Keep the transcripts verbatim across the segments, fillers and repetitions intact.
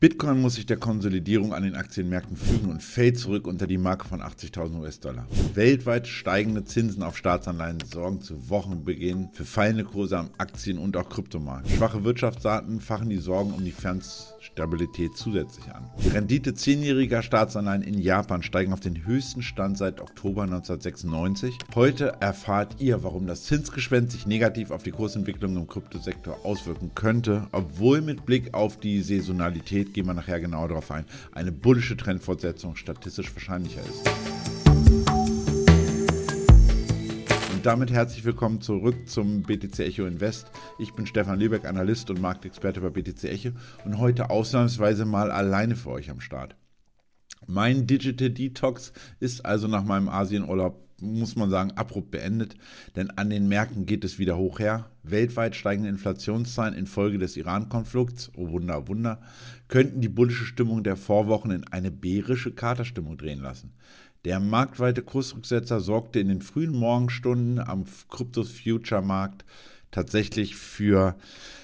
Bitcoin muss sich der Konsolidierung an den Aktienmärkten fügen und fällt zurück unter die Marke von achtzigtausend US-Dollar. Weltweit steigende Zinsen auf Staatsanleihen sorgen zu Wochenbeginn für fallende Kurse am Aktien- und auch Kryptomarkt. Schwache Wirtschaftsdaten fachen die Sorgen um die Finanzstabilität zusätzlich an. Die Rendite zehnjähriger Staatsanleihen in Japan steigen auf den höchsten Stand seit Oktober neunzehnhundertsechsundneunzig. Heute erfahrt ihr, warum das Zinsgeschwend sich negativ auf die Kursentwicklung im Kryptosektor auswirken könnte, obwohl mit Blick auf die Saisonalität, gehen wir nachher genau darauf ein, eine bullische Trendfortsetzung statistisch wahrscheinlicher ist. Und damit herzlich willkommen zurück zum B T C Echo Invest. Ich bin Stefan Lübeck, Analyst und Marktexperte bei B T C Echo und heute ausnahmsweise mal alleine für euch am Start. Mein Digital Detox ist also nach meinem Asienurlaub, muss man sagen, abrupt beendet, denn an den Märkten geht es wieder hoch her. Weltweit steigende Inflationszahlen infolge des Iran-Konflikts, oh Wunder, Wunder, könnten die bullische Stimmung der Vorwochen in eine bärische Katerstimmung drehen lassen. Der marktweite Kursrücksetzer sorgte in den frühen Morgenstunden am Kryptos-Future-Markt tatsächlich für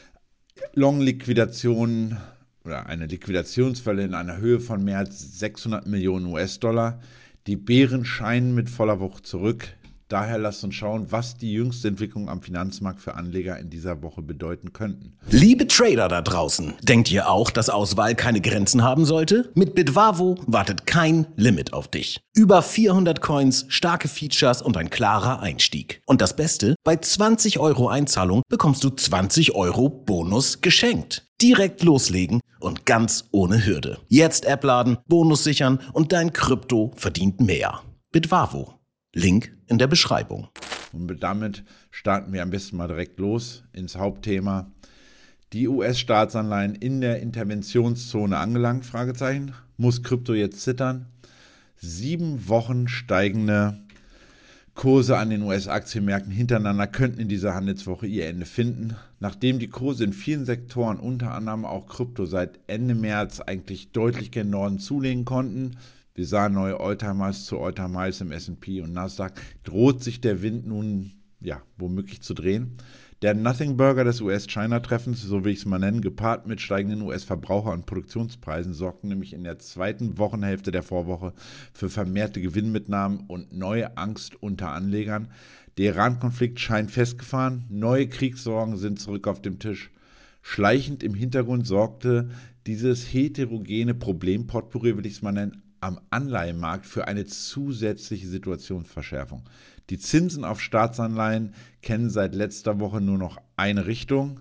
Long-Liquidationen oder eine Liquidationswelle in einer Höhe von mehr als sechshundert Millionen US-Dollar. Die Bären scheinen mit voller Wucht zurück. Daher lasst uns schauen, was die jüngste Entwicklung am Finanzmarkt für Anleger in dieser Woche bedeuten könnten. Liebe Trader da draußen, denkt ihr auch, dass Auswahl keine Grenzen haben sollte? Mit Bitwavo wartet kein Limit auf dich. Über vierhundert Coins, starke Features und ein klarer Einstieg. Und das Beste, bei zwanzig Euro Einzahlung bekommst du zwanzig Euro Bonus geschenkt. Direkt loslegen und ganz ohne Hürde. Jetzt App laden, Bonus sichern und dein Krypto verdient mehr. Bitwavo. Link in der Beschreibung. Und damit starten wir am besten mal direkt los ins Hauptthema. Die U S-Staatsanleihen in der Interventionszone angelangt, Fragezeichen. Muss Krypto jetzt zittern? Sieben Wochen steigende Kurse an den U S-Aktienmärkten hintereinander könnten in dieser Handelswoche ihr Ende finden. Nachdem die Kurse in vielen Sektoren, unter anderem auch Krypto, seit Ende März eigentlich deutlich gen Norden zulegen konnten, wir sahen neue All-Time-Highs zu All-Time-Highs im S und P und Nasdaq, droht sich der Wind nun ja womöglich zu drehen. Der Nothing Burger des U S-China-Treffens, so will ich es mal nennen, gepaart mit steigenden U S-Verbraucher- und Produktionspreisen, sorgten nämlich in der zweiten Wochenhälfte der Vorwoche für vermehrte Gewinnmitnahmen und neue Angst unter Anlegern. Der Iran-Konflikt scheint festgefahren, neue Kriegssorgen sind zurück auf dem Tisch. Schleichend im Hintergrund sorgte dieses heterogene Problempotpourri, will ich es mal nennen, am Anleihenmarkt für eine zusätzliche Situationsverschärfung. Die Zinsen auf Staatsanleihen kennen seit letzter Woche nur noch eine Richtung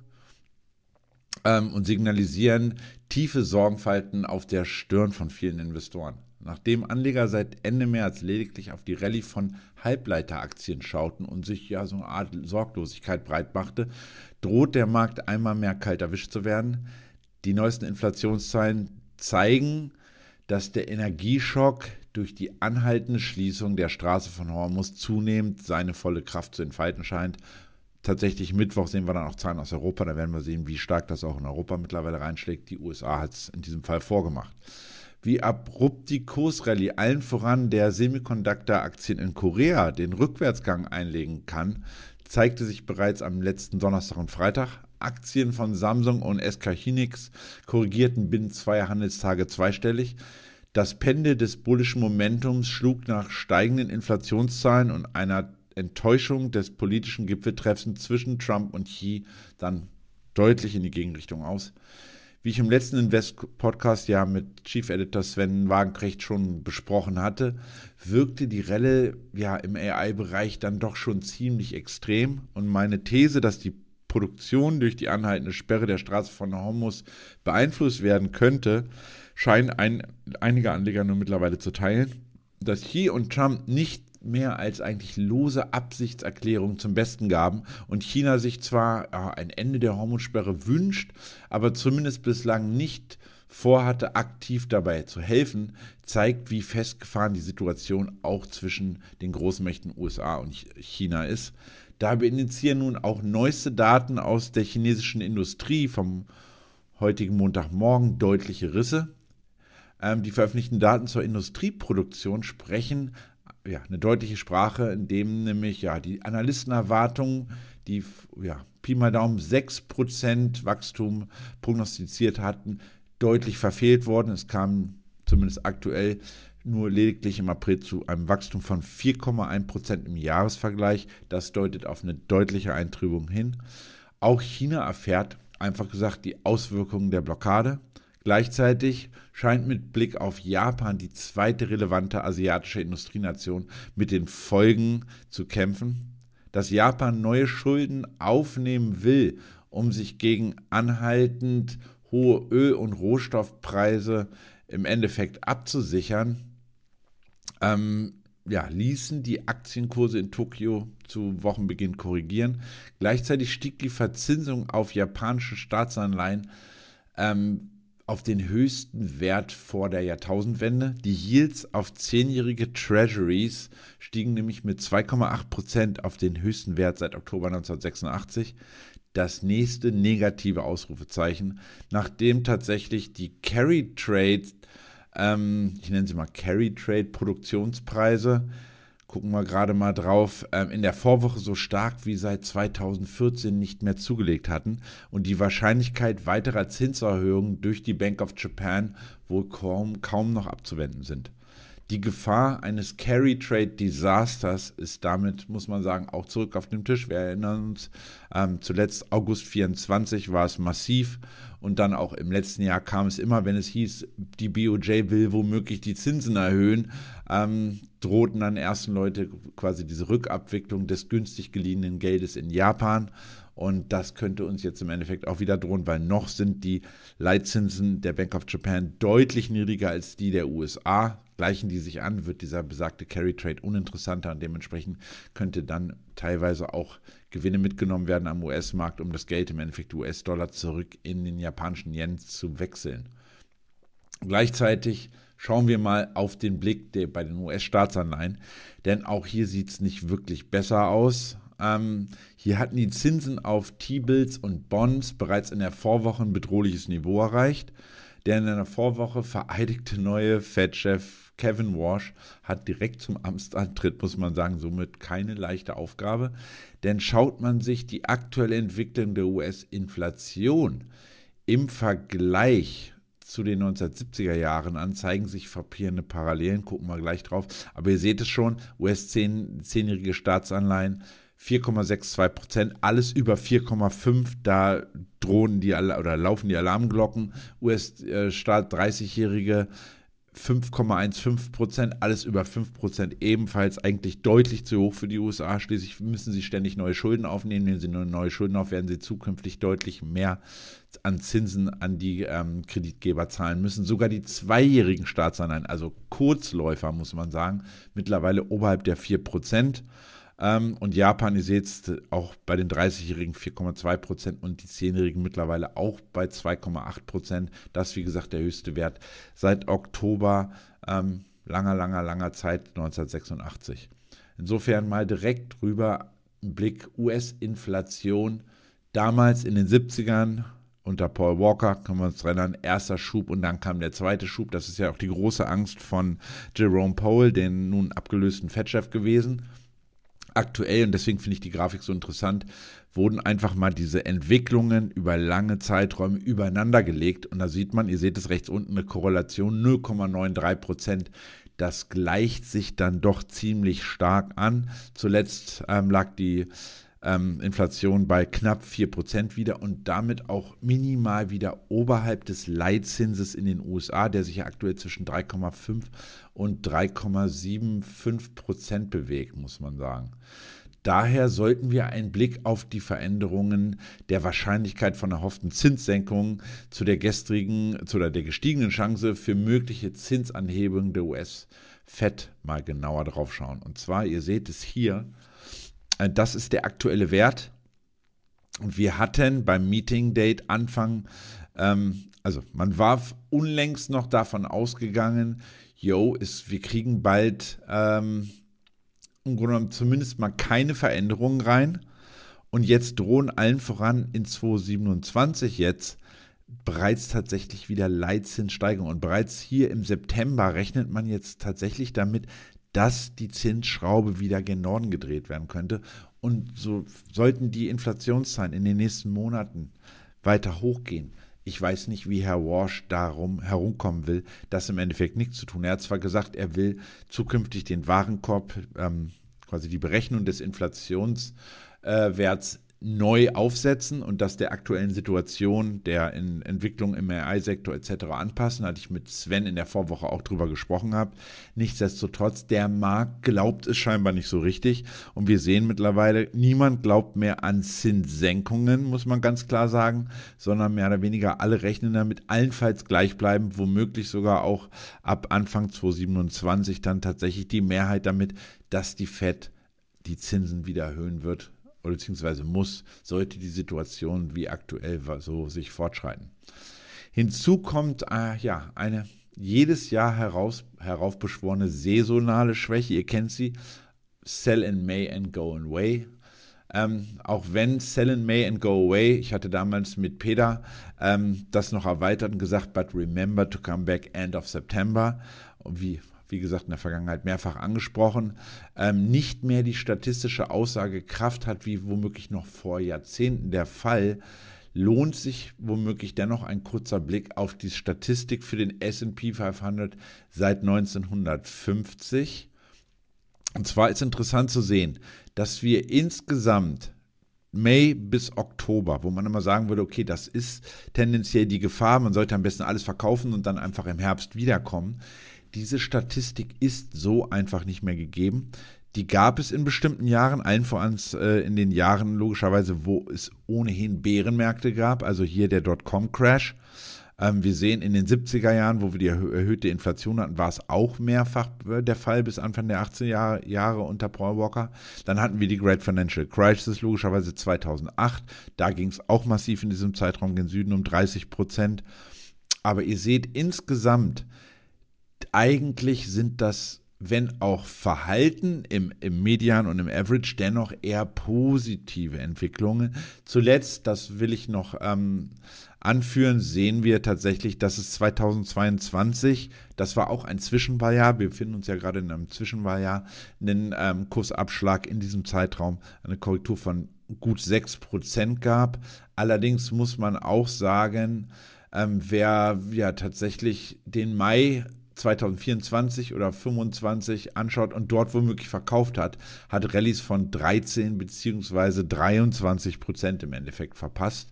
ähm, und signalisieren tiefe Sorgenfalten auf der Stirn von vielen Investoren. Nachdem Anleger seit Ende März lediglich auf die Rallye von Halbleiteraktien schauten und sich ja so eine Art Sorglosigkeit breitmachte, droht der Markt einmal mehr kalt erwischt zu werden. Die neuesten Inflationszahlen zeigen, dass der Energieschock durch die anhaltende Schließung der Straße von Hormuz zunehmend seine volle Kraft zu entfalten scheint. Tatsächlich Mittwoch sehen wir dann auch Zahlen aus Europa, da werden wir sehen, wie stark das auch in Europa mittlerweile reinschlägt. Die U S A hat es in diesem Fall vorgemacht. Wie abrupt die Kursrallye allen voran der Semiconductor-Aktien in Korea den Rückwärtsgang einlegen kann, zeigte sich bereits am letzten Donnerstag und Freitag. Aktien von Samsung und S K Hynix korrigierten binnen zweier Handelstage zweistellig. Das Pendel des bullischen Momentums schlug nach steigenden Inflationszahlen und einer Enttäuschung des politischen Gipfeltreffs zwischen Trump und Xi dann deutlich in die Gegenrichtung aus. Wie ich im letzten Invest-Podcast ja mit Chief Editor Sven Wagenknecht schon besprochen hatte, wirkte die Relle ja im A I-Bereich dann doch schon ziemlich extrem und meine These, dass die Produktion durch die anhaltende Sperre der Straße von Hormuz beeinflusst werden könnte, scheinen ein, einige Anleger nur mittlerweile zu teilen. Dass Xi und Trump nicht mehr als eigentlich lose Absichtserklärungen zum Besten gaben und China sich zwar ja, ein Ende der Hormuzsperre wünscht, aber zumindest bislang nicht vorhatte, aktiv dabei zu helfen, zeigt, wie festgefahren die Situation auch zwischen den Großmächten U S A und China ist. Dabei initiieren nun auch neueste Daten aus der chinesischen Industrie vom heutigen Montagmorgen deutliche Risse. Ähm, die veröffentlichten Daten zur Industrieproduktion sprechen ja, eine deutliche Sprache, in dem nämlich ja, die Analystenerwartungen, die ja, Pi mal Daumen sechs Prozent Wachstum prognostiziert hatten, deutlich verfehlt worden. Es kam zumindest aktuell nur lediglich im April zu einem Wachstum von vier Komma eins Prozent im Jahresvergleich. Das deutet auf eine deutliche Eintrübung hin. Auch China erfährt, einfach gesagt, die Auswirkungen der Blockade. Gleichzeitig scheint mit Blick auf Japan, die zweite relevante asiatische Industrienation, mit den Folgen zu kämpfen. Dass Japan neue Schulden aufnehmen will, um sich gegen anhaltend hohe Öl- und Rohstoffpreise im Endeffekt abzusichern, ähm, ja, ließen die Aktienkurse in Tokio zu Wochenbeginn korrigieren. Gleichzeitig stieg die Verzinsung auf japanische Staatsanleihen ähm, auf den höchsten Wert vor der Jahrtausendwende. Die Yields auf zehnjährige Treasuries stiegen nämlich mit zwei Komma acht Prozent auf den höchsten Wert seit Oktober neunzehnhundertsechsundachtzig. Das nächste negative Ausrufezeichen, nachdem tatsächlich die Carry Trade, ähm, ich nenne sie mal Carry Trade Produktionspreise, gucken wir gerade mal drauf, ähm, in der Vorwoche so stark wie seit zweitausendvierzehn nicht mehr zugelegt hatten und die Wahrscheinlichkeit weiterer Zinserhöhungen durch die Bank of Japan wohl kaum, kaum noch abzuwenden sind. Die Gefahr eines Carry-Trade-Disasters ist damit, muss man sagen, auch zurück auf den Tisch. Wir erinnern uns, ähm, zuletzt August vierundzwanzig war es massiv und dann auch im letzten Jahr kam es immer, wenn es hieß, die B O J will womöglich die Zinsen erhöhen, ähm, drohten dann ersten Leute quasi diese Rückabwicklung des günstig geliehenen Geldes in Japan. Und das könnte uns jetzt im Endeffekt auch wieder drohen, weil noch sind die Leitzinsen der Bank of Japan deutlich niedriger als die der U S A. Gleichen die sich an, wird dieser besagte Carry Trade uninteressanter und dementsprechend könnte dann teilweise auch Gewinne mitgenommen werden am U S-Markt, um das Geld im Endeffekt U S-Dollar zurück in den japanischen Yen zu wechseln. Gleichzeitig schauen wir mal auf den Blick der, bei den U S-Staatsanleihen, denn auch hier sieht es nicht wirklich besser aus. Ähm, hier hatten die Zinsen auf T-Bills und Bonds bereits in der Vorwoche ein bedrohliches Niveau erreicht. Der in der Vorwoche vereidigte neue Fed-Chef Kevin Warsh hat direkt zum Amtsantritt, muss man sagen, somit keine leichte Aufgabe. Denn schaut man sich die aktuelle Entwicklung der U S-Inflation im Vergleich zu den neunzehnhundertsiebziger Jahren an, zeigen sich frappierende Parallelen, gucken wir gleich drauf. Aber ihr seht es schon, U S-zehnjährige Staatsanleihen, vier Komma zweiundsechzig Prozent, alles über vier Komma fünf, da drohen die oder laufen die Alarmglocken. U S-Staat dreißigjährige fünf Komma fünfzehn Prozent, alles über fünf Prozent ebenfalls eigentlich deutlich zu hoch für die U S A. Schließlich müssen sie ständig neue Schulden aufnehmen. Nehmen sie neue Schulden auf, werden sie zukünftig deutlich mehr an Zinsen an die ähm, Kreditgeber zahlen müssen. Sogar die zweijährigen Staatsanleihen, also Kurzläufer, muss man sagen, mittlerweile oberhalb der vier Prozent. Ähm, und Japan, ihr seht es auch bei den dreißigjährigen vier Komma zwei Prozent und die zehnjährigen mittlerweile auch bei zwei Komma acht Prozent. Das ist, wie gesagt, der höchste Wert seit Oktober ähm, langer, langer, langer Zeit, neunzehnhundertsechsundachtzig. Insofern mal direkt rüber ein Blick U S-Inflation. Damals in den siebzigern unter Paul Walker, können wir uns erinnern, erster Schub und dann kam der zweite Schub. Das ist ja auch die große Angst von Jerome Powell, den nun abgelösten Fed-Chef gewesen. Aktuell, und deswegen finde ich die Grafik so interessant, wurden einfach mal diese Entwicklungen über lange Zeiträume übereinander gelegt. Und da sieht man, ihr seht es rechts unten, eine Korrelation null Komma dreiundneunzig Prozent. Das gleicht sich dann doch ziemlich stark an. Zuletzt ähm, lag die ähm, Inflation bei knapp vier Prozent wieder und damit auch minimal wieder oberhalb des Leitzinses in den U S A, der sich ja aktuell zwischen drei Komma fünf und drei Komma fünfundsiebzig Prozent bewegt, muss man sagen. Daher sollten wir einen Blick auf die Veränderungen der Wahrscheinlichkeit von erhofften Zinssenkungen zu der gestrigen, zu der gestiegenen Chance für mögliche Zinsanhebungen der U S-Fed mal genauer drauf schauen. Und zwar, ihr seht es hier, das ist der aktuelle Wert. Und wir hatten beim Meeting Date Anfang, ähm, also man war unlängst noch davon ausgegangen, yo, ist, wir kriegen bald ähm, im Grunde genommen zumindest mal keine Veränderungen rein. Und jetzt drohen allen voran in zweitausendsiebenundzwanzig jetzt bereits tatsächlich wieder Leitzinssteigerungen. Und bereits hier im September rechnet man jetzt tatsächlich damit, dass die Zinsschraube wieder gen Norden gedreht werden könnte. Und so sollten die Inflationszahlen in den nächsten Monaten weiter hochgehen, Ich weiß nicht, wie Herr Walsh darum herumkommen will, das im Endeffekt nichts zu tun. Er hat zwar gesagt, er will zukünftig den Warenkorb, ähm, quasi die Berechnung des Inflationswerts äh, neu aufsetzen und das der aktuellen Situation, der in Entwicklung im A I-Sektor et cetera anpassen. Hatte ich mit Sven in der Vorwoche auch drüber gesprochen gehabt. Nichtsdestotrotz, der Markt glaubt es scheinbar nicht so richtig und wir sehen mittlerweile, niemand glaubt mehr an Zinssenkungen, muss man ganz klar sagen, sondern mehr oder weniger alle rechnen damit, allenfalls gleich bleiben, womöglich sogar auch ab Anfang zwanzig siebenundzwanzig dann tatsächlich die Mehrheit damit, dass die Fed die Zinsen wieder erhöhen wird, beziehungsweise muss, sollte die Situation wie aktuell so sich fortschreiten. Hinzu kommt äh, ja eine jedes Jahr heraus, heraufbeschworene saisonale Schwäche. Ihr kennt sie, Sell in May and Go Away. Ähm, auch wenn Sell in May and Go Away, ich hatte damals mit Peter ähm, das noch erweitert und gesagt, but remember to come back end of September. Und wie wie gesagt, in der Vergangenheit mehrfach angesprochen, ähm, nicht mehr die statistische Aussagekraft hat, wie womöglich noch vor Jahrzehnten der Fall, lohnt sich womöglich dennoch ein kurzer Blick auf die Statistik für den S und P fünfhundert seit neunzehnhundertfünfzig. Und zwar ist interessant zu sehen, dass wir insgesamt Mai bis Oktober, wo man immer sagen würde, okay, das ist tendenziell die Gefahr, man sollte am besten alles verkaufen und dann einfach im Herbst wiederkommen. Diese Statistik ist so einfach nicht mehr gegeben. Die gab es in bestimmten Jahren, allen voran äh, in den Jahren logischerweise, wo es ohnehin Bärenmärkte gab, also hier der Dotcom-Crash. Ähm, wir sehen in den siebziger Jahren, wo wir die erhö- erhöhte Inflation hatten, war es auch mehrfach äh, der Fall bis Anfang der achtziger Jahre, Jahre unter Paul Walker. Dann hatten wir die Great Financial Crisis, logischerweise zweitausendacht. Da ging es auch massiv in diesem Zeitraum gen Süden um dreißig Prozent. Aber ihr seht insgesamt, eigentlich sind das, wenn auch Verhalten im, im Median und im Average, dennoch eher positive Entwicklungen. Zuletzt, das will ich noch ähm, anführen, sehen wir tatsächlich, dass es zweitausendzweiundzwanzig, das war auch ein Zwischenwahljahr, wir befinden uns ja gerade in einem Zwischenwahljahr, einen ähm, Kursabschlag in diesem Zeitraum, eine Korrektur von gut sechs Prozent gab. Allerdings muss man auch sagen, ähm, wer ja tatsächlich den Mai zweitausendvierundzwanzig oder fünfundzwanzig anschaut und dort womöglich verkauft hat, hat Rallyes von dreizehn bzw. dreiundzwanzig Prozent im Endeffekt verpasst.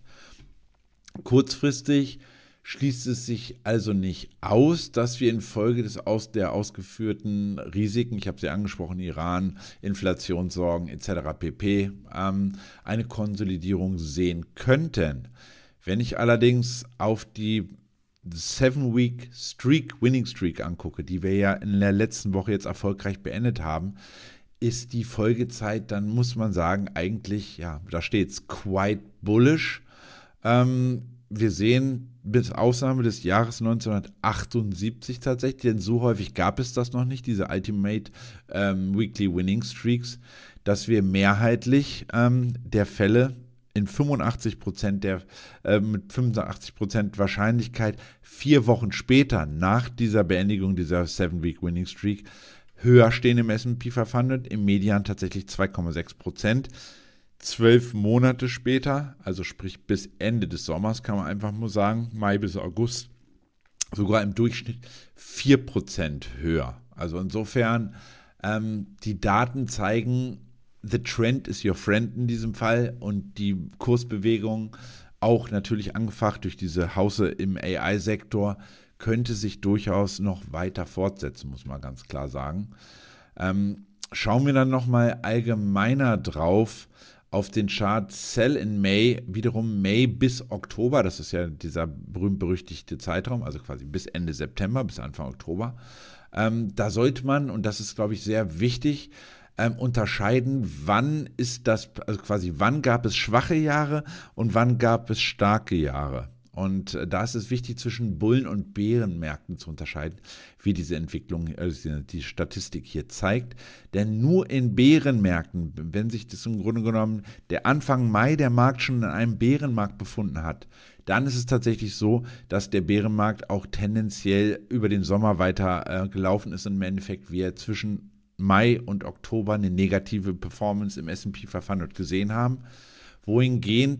Kurzfristig schließt es sich also nicht aus, dass wir infolge des aus, der ausgeführten Risiken, ich habe sie angesprochen, Iran, Inflationssorgen et cetera pp., ähm, eine Konsolidierung sehen könnten. Wenn ich allerdings auf die Seven-Week Streak, Winning Streak angucke, die wir ja in der letzten Woche jetzt erfolgreich beendet haben, ist die Folgezeit, dann muss man sagen, eigentlich, ja, da steht es, quite bullish. Ähm, wir sehen bis Ausnahme des Jahres neunzehnhundertachtundsiebzig tatsächlich, denn so häufig gab es das noch nicht, diese Ultimate ähm, Weekly Winning Streaks, dass wir mehrheitlich ähm, der Fälle in fünfundachtzig Prozent der, äh, mit fünfundachtzig Prozent Wahrscheinlichkeit vier Wochen später nach dieser Beendigung dieser Seven-Week Winning Streak höher stehen im S und P fünfhundert, im Median tatsächlich zwei Komma sechs Prozent. Zwölf Monate später, also sprich bis Ende des Sommers, kann man einfach nur sagen, Mai bis August, sogar im Durchschnitt vier Prozent höher. Also insofern, ähm, die Daten zeigen, the trend is your friend in diesem Fall und die Kursbewegung, auch natürlich angefacht durch diese Hause im A I-Sektor, könnte sich durchaus noch weiter fortsetzen, muss man ganz klar sagen. Ähm, schauen wir dann nochmal allgemeiner drauf auf den Chart Sell in May, wiederum Mai bis Oktober, das ist ja dieser berühmt-berüchtigte Zeitraum, also quasi bis Ende September, bis Anfang Oktober. Ähm, da sollte man, und das ist, glaube ich, sehr wichtig, Ähm, unterscheiden, wann ist das, also quasi wann gab es schwache Jahre und wann gab es starke Jahre. Und äh, da ist es wichtig, zwischen Bullen- und Bärenmärkten zu unterscheiden, wie diese Entwicklung, also die, die Statistik hier zeigt. Denn nur in Bärenmärkten, wenn sich das im Grunde genommen der Anfang Mai der Markt schon in einem Bärenmarkt befunden hat, dann ist es tatsächlich so, dass der Bärenmarkt auch tendenziell über den Sommer weiter äh, gelaufen ist und im Endeffekt wir zwischen Mai und Oktober eine negative Performance im S und P fünfhundert gesehen haben, wohingehend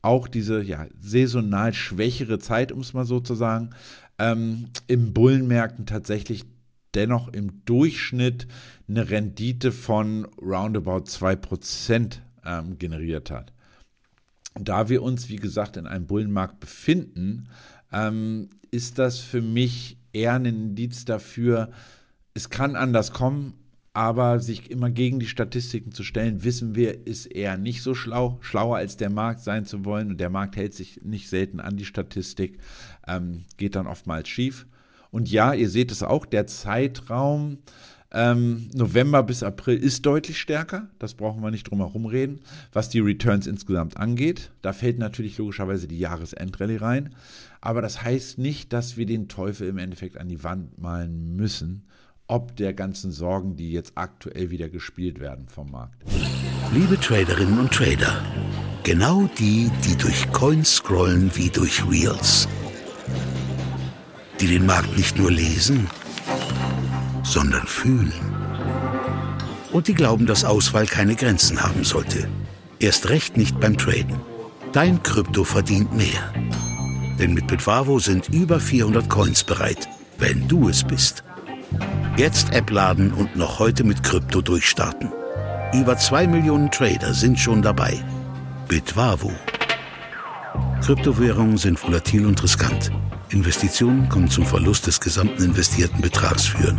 auch diese ja, saisonal schwächere Zeit, um es mal so zu sagen, ähm, im Bullenmärkten tatsächlich dennoch im Durchschnitt eine Rendite von roundabout zwei Prozent ähm, generiert hat. Da wir uns, wie gesagt, in einem Bullenmarkt befinden, ähm, ist das für mich eher ein Indiz dafür, es kann anders kommen, aber sich immer gegen die Statistiken zu stellen, wissen wir, ist eher nicht so schlau, schlauer als der Markt sein zu wollen. Und der Markt hält sich nicht selten an die Statistik, ähm, geht dann oftmals schief. Und ja, ihr seht es auch, der Zeitraum ähm, November bis April ist deutlich stärker. Das brauchen wir nicht drum herum reden. Was die Returns insgesamt angeht, da fällt natürlich logischerweise die Jahresendrallye rein. Aber das heißt nicht, dass wir den Teufel im Endeffekt an die Wand malen müssen, ob der ganzen Sorgen, die jetzt aktuell wieder gespielt werden vom Markt. Liebe Traderinnen und Trader, genau die, die durch Coins scrollen wie durch Reels, die den Markt nicht nur lesen, sondern fühlen. Und die glauben, dass Auswahl keine Grenzen haben sollte. Erst recht nicht beim Traden. Dein Krypto verdient mehr. Denn mit Bitwavo sind über vierhundert Coins bereit, wenn du es bist. Jetzt App laden und noch heute mit Krypto durchstarten. Über zwei Millionen Trader sind schon dabei. Bitwavo. Kryptowährungen sind volatil und riskant. Investitionen können zum Verlust des gesamten investierten Betrags führen.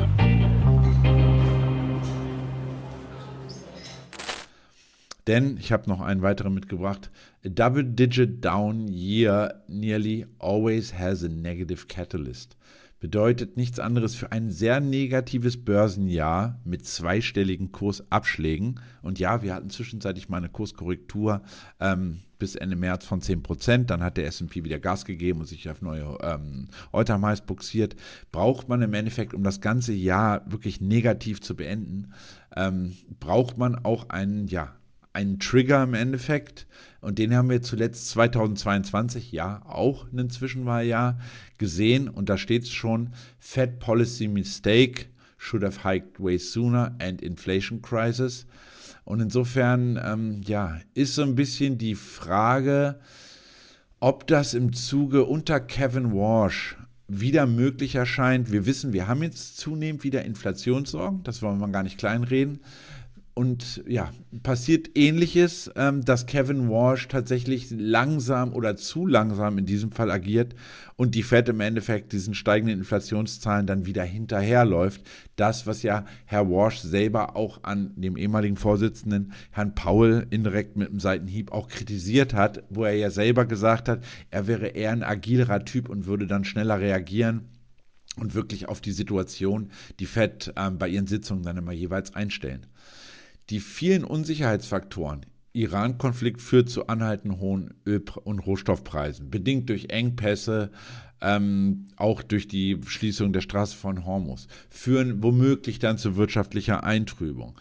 Denn, ich habe noch einen weiteren mitgebracht, a double-digit down year nearly always has a negative catalyst. Bedeutet nichts anderes für ein sehr negatives Börsenjahr mit zweistelligen Kursabschlägen. Und ja, wir hatten zwischenzeitlich mal eine Kurskorrektur ähm, bis Ende März von zehn Prozent. Dann hat der S und P wieder Gas gegeben und sich auf neue ähm, All-Time-Highs buxiert. Braucht man im Endeffekt, um das ganze Jahr wirklich negativ zu beenden, ähm, braucht man auch einen, ja, einen Trigger im Endeffekt. Und den haben wir zuletzt zweitausendzweiundzwanzig, ja, auch ein Zwischenwahljahr gesehen. Und da steht es schon, Fed Policy Mistake, should have hiked way sooner and inflation crisis. Und insofern, ähm, ja, ist so ein bisschen die Frage, ob das im Zuge unter Kevin Warsh wieder möglich erscheint. Wir wissen, wir haben jetzt zunehmend wieder Inflationssorgen, das wollen wir gar nicht kleinreden. Und ja, passiert Ähnliches, ähm, dass Kevin Warsh tatsächlich langsam oder zu langsam in diesem Fall agiert und die Fed im Endeffekt diesen steigenden Inflationszahlen dann wieder hinterherläuft. Das, was ja Herr Warsh selber auch an dem ehemaligen Vorsitzenden, Herrn Powell, indirekt mit einem Seitenhieb auch kritisiert hat, wo er ja selber gesagt hat, er wäre eher ein agilerer Typ und würde dann schneller reagieren und wirklich auf die Situation die Fed ähm, bei ihren Sitzungen dann immer jeweils einstellen. Die vielen Unsicherheitsfaktoren, Iran-Konflikt führt zu anhaltend hohen Öl- und Rohstoffpreisen, bedingt durch Engpässe, ähm, auch durch die Schließung der Straße von Hormuz, führen womöglich dann zu wirtschaftlicher Eintrübung.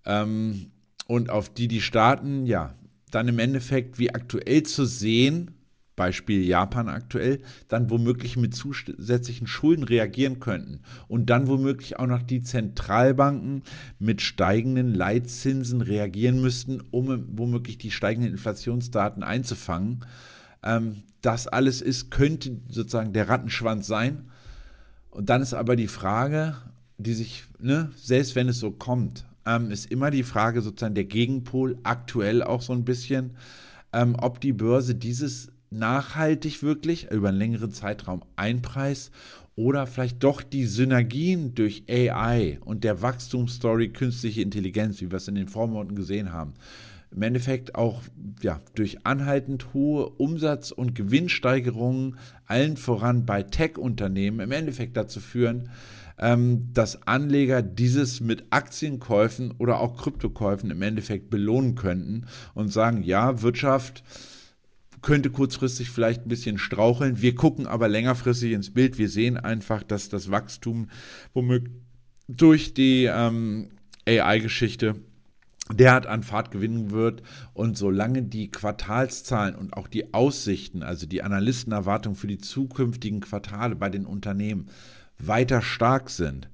Ähm, und auf die die Staaten, ja, dann im Endeffekt, wie aktuell zu sehen, Beispiel Japan aktuell, dann womöglich mit zusätzlichen Schulden reagieren könnten und dann womöglich auch noch die Zentralbanken mit steigenden Leitzinsen reagieren müssten, um womöglich die steigenden Inflationsdaten einzufangen. Ähm, das alles ist, könnte sozusagen der Rattenschwanz sein. Und dann ist aber die Frage, die sich, ne, selbst wenn es so kommt, ähm, ist immer die Frage sozusagen der Gegenpol, aktuell auch so ein bisschen, ähm, ob die Börse dieses nachhaltig wirklich über einen längeren Zeitraum einpreist oder vielleicht doch die Synergien durch A I und der Wachstumsstory künstliche Intelligenz, wie wir es in den Vormonaten gesehen haben, im Endeffekt auch ja, durch anhaltend hohe Umsatz- und Gewinnsteigerungen, allen voran bei Tech-Unternehmen, im Endeffekt dazu führen, ähm, dass Anleger dieses mit Aktienkäufen oder auch Kryptokäufen im Endeffekt belohnen könnten und sagen, ja, Wirtschaft könnte kurzfristig vielleicht ein bisschen straucheln. Wir gucken aber längerfristig ins Bild. Wir sehen einfach, dass das Wachstum womöglich durch die ähm, A I-Geschichte derart an Fahrt gewinnen wird. Und solange die Quartalszahlen und auch die Aussichten, also die Analystenerwartungen für die zukünftigen Quartale bei den Unternehmen weiter stark sind,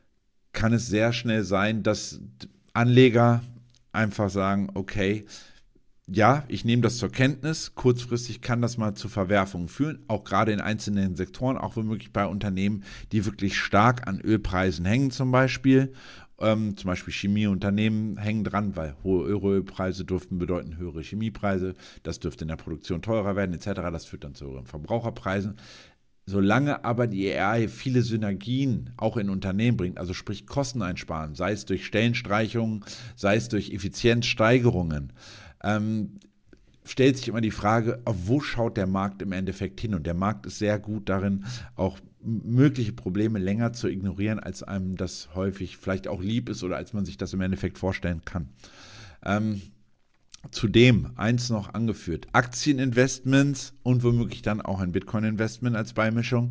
kann es sehr schnell sein, dass Anleger einfach sagen, okay, ja, ich nehme das zur Kenntnis. Kurzfristig kann das mal zu Verwerfungen führen, auch gerade in einzelnen Sektoren, auch womöglich bei Unternehmen, die wirklich stark an Ölpreisen hängen zum Beispiel. Ähm, zum Beispiel Chemieunternehmen hängen dran, weil hohe Ölpreise dürften bedeuten höhere Chemiepreise. Das dürfte in der Produktion teurer werden et cetera. Das führt dann zu höheren Verbraucherpreisen. Solange aber die A I viele Synergien auch in Unternehmen bringt, also sprich Kosten einsparen, sei es durch Stellenstreichungen, sei es durch Effizienzsteigerungen, ähm, stellt sich immer die Frage, auf wo schaut der Markt im Endeffekt hin? Und der Markt ist sehr gut darin, auch mögliche Probleme länger zu ignorieren, als einem das häufig vielleicht auch lieb ist oder als man sich das im Endeffekt vorstellen kann. Ähm, Zudem, eins noch angeführt, Aktieninvestments und womöglich dann auch ein Bitcoin-Investment als Beimischung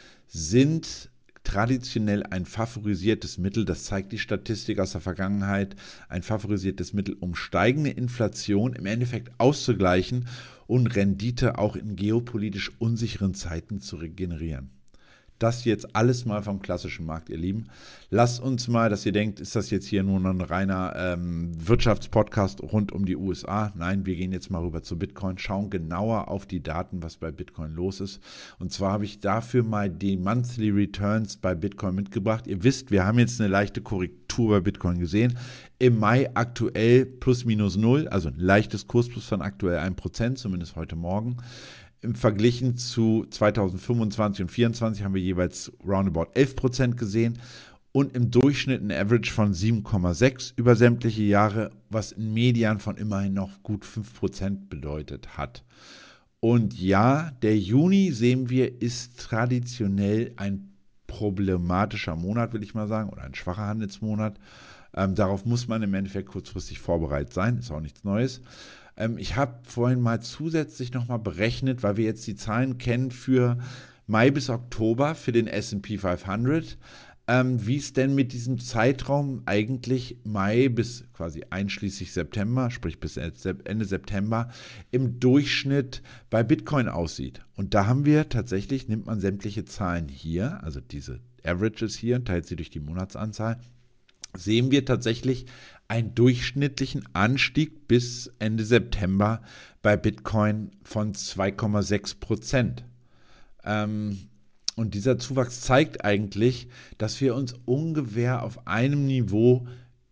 sind traditionell ein favorisiertes Mittel, das zeigt die Statistik aus der Vergangenheit, ein favorisiertes Mittel, um steigende Inflation im Endeffekt auszugleichen und Rendite auch in geopolitisch unsicheren Zeiten zu regenerieren. Das jetzt alles mal vom klassischen Markt, ihr Lieben. Lasst uns mal, dass ihr denkt, ist das jetzt hier nur noch ein reiner ähm, Wirtschaftspodcast rund um die U S A? Nein, wir gehen jetzt mal rüber zu Bitcoin, schauen genauer auf die Daten, was bei Bitcoin los ist. Und zwar habe ich dafür mal die Monthly Returns bei Bitcoin mitgebracht. Ihr wisst, wir haben jetzt eine leichte Korrektur bei Bitcoin gesehen. Im Mai aktuell plus minus null, also ein leichtes Kursplus von aktuell ein Prozent, zumindest heute Morgen. Im Verglichen zu zweitausendfünfundzwanzig und zweitausendvierundzwanzig haben wir jeweils roundabout elf Prozent gesehen und im Durchschnitt ein Average von sieben Komma sechs über sämtliche Jahre, was in Median von immerhin noch gut fünf Prozent bedeutet hat. Und ja, der Juni, sehen wir, ist traditionell ein problematischer Monat, will ich mal sagen, oder ein schwacher Handelsmonat. Ähm, darauf muss man im Endeffekt kurzfristig vorbereitet sein, ist auch nichts Neues. Ich habe vorhin mal zusätzlich nochmal berechnet, weil wir jetzt die Zahlen kennen für Mai bis Oktober für den S und P fünfhundert, ähm, wie es denn mit diesem Zeitraum eigentlich Mai bis quasi einschließlich September, sprich bis Ende September, im Durchschnitt bei Bitcoin aussieht. Und da haben wir tatsächlich, nimmt man sämtliche Zahlen hier, also diese Averages hier, teilt sie durch die Monatsanzahl, sehen wir tatsächlich einen durchschnittlichen Anstieg bis Ende September bei Bitcoin von zwei Komma sechs Prozent. Ähm, und dieser Zuwachs zeigt eigentlich, dass wir uns ungefähr auf einem Niveau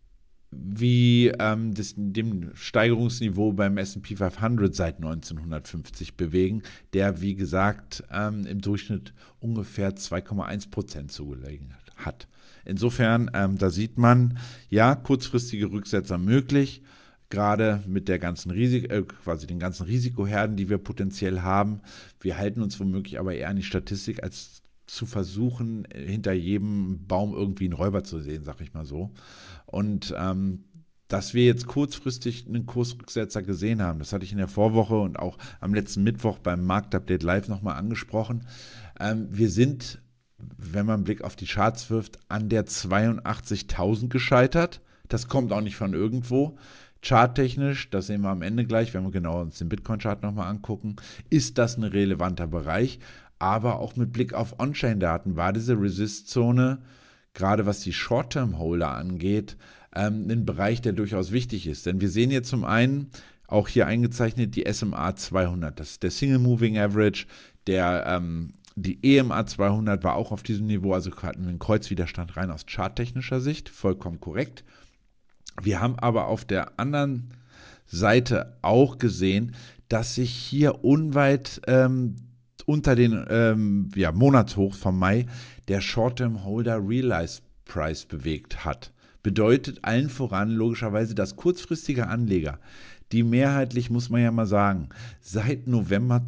wie ähm, das, dem Steigerungsniveau beim S und P fünfhundert seit neunzehnhundertfünfzig bewegen, der wie gesagt ähm, im Durchschnitt ungefähr zwei Komma eins Prozent zugelegen hat. Insofern, ähm, da sieht man, ja, kurzfristige Rücksetzer möglich, gerade mit der ganzen Risik- äh, quasi den ganzen Risikoherden, die wir potenziell haben. Wir halten uns womöglich aber eher an die Statistik, als zu versuchen, hinter jedem Baum irgendwie einen Räuber zu sehen, sag ich mal so. Und ähm, dass wir jetzt kurzfristig einen Kursrücksetzer gesehen haben, das hatte ich in der Vorwoche und auch am letzten Mittwoch beim Marktupdate Live nochmal angesprochen. Ähm, wir sind, wenn man einen Blick auf die Charts wirft, an der zweiundachtzigtausend gescheitert. Das kommt auch nicht von irgendwo. Charttechnisch, das sehen wir am Ende gleich, wenn wir genau uns den Bitcoin-Chart nochmal angucken, ist das ein relevanter Bereich. Aber auch mit Blick auf On-Chain-Daten war diese Resist-Zone, gerade was die Short-Term-Holder angeht, ähm, ein Bereich, der durchaus wichtig ist. Denn wir sehen hier zum einen auch hier eingezeichnet die S M A zweihundert. Das ist der Single Moving Average, der ähm, die E M A zweihundert war auch auf diesem Niveau, also hatten wir einen Kreuzwiderstand rein aus charttechnischer Sicht, vollkommen korrekt. Wir haben aber auf der anderen Seite auch gesehen, dass sich hier unweit ähm, unter den ähm, ja, Monatshochs vom Mai der Short-Term-Holder Realized Price bewegt hat. Bedeutet allen voran logischerweise, dass kurzfristige Anleger, die mehrheitlich, muss man ja mal sagen, seit November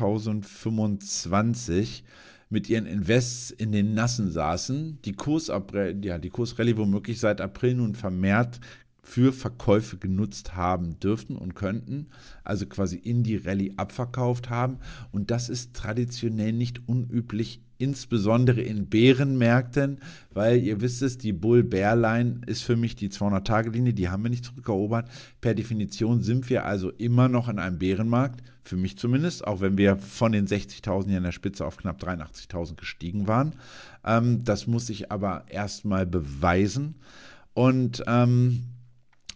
zweitausendfünfundzwanzig mit ihren Invests in den Nassen saßen, die, Kursabre- ja, die Kursrallye womöglich seit April nun vermehrt für Verkäufe genutzt haben dürften und könnten, also quasi in die Rallye abverkauft haben. Und das ist traditionell nicht unüblich, insbesondere in Bärenmärkten, weil ihr wisst es, die Bull-Bear-Line ist für mich die zweihundert-Tage-Linie, die haben wir nicht zurückerobert. Per Definition sind wir also immer noch in einem Bärenmarkt, für mich zumindest, auch wenn wir von den sechzigtausend hier in der Spitze auf knapp dreiundachtzigtausend gestiegen waren. Ähm, das muss ich aber erstmal beweisen. Und ähm,